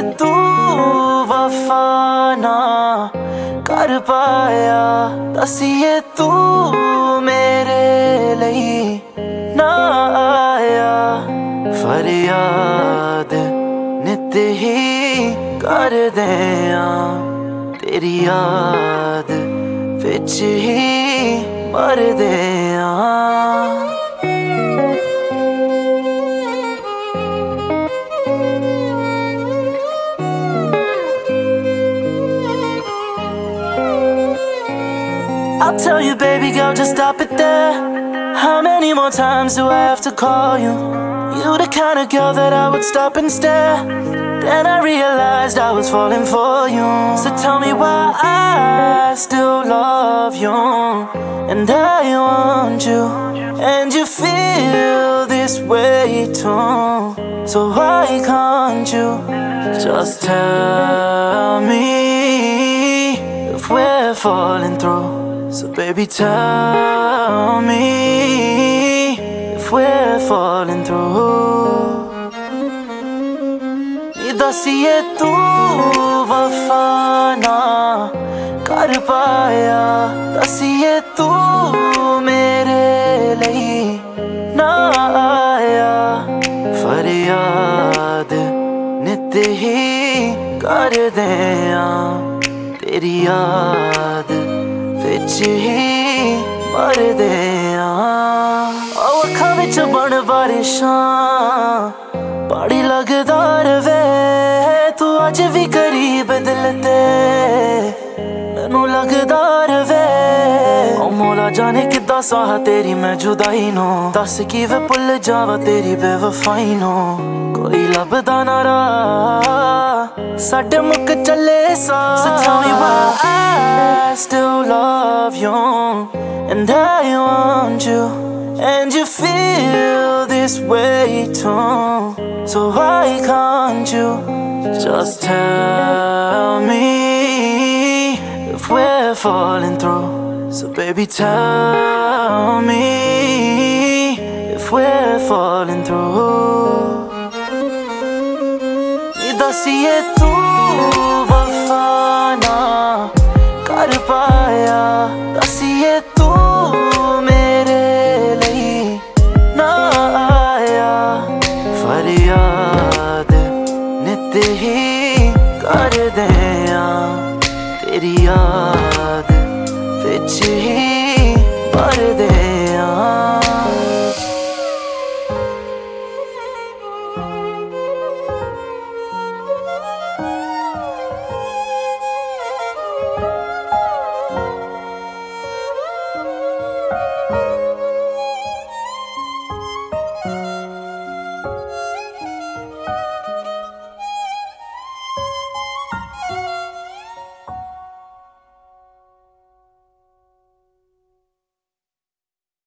तू वफा ना कर पाया, दसिए तू मेरे लिए ना आया। फरियाद नित ही कर दिया, तेरी याद विच ही मर दिया। I'll tell you, baby girl, just stop it there. How many more times do I have to call you? You the kind of girl that I would stop and stare. Then I realized I was falling for you. So tell me why I still love you, and I want you, and you feel this way too. So why can't you just tell me if we're falling through? So baby, tell me if we're falling through. दसिए तू वफा ना कर पाया, दसिए तू मेरे लिए ना आया। फरियाद नित ही कर दिया, तेरी याद विच ही मर दिया। अखां विच बन बारिशां पाड़ी लगदा रवे, तू अज भी करीब दिल ते मैनू लगदा रवे। ओ मौला जाने किद्दां साह तेरी मैं जुदाई नो, दस किवें भुल जावां तेरी बेवफाई नो। कोई लभदा ना राह साडे मुक चले सा। So tell me why I still love you, and I want you, and you feel this way too. So why can't you just tell me if we're falling through? So baby, tell me if we're falling through. दसिए तू वफा ना कर पाया, दसिए तू मेरे लिए ना आया। फरियाद नित ही कर दिया, तेरी याद विच ही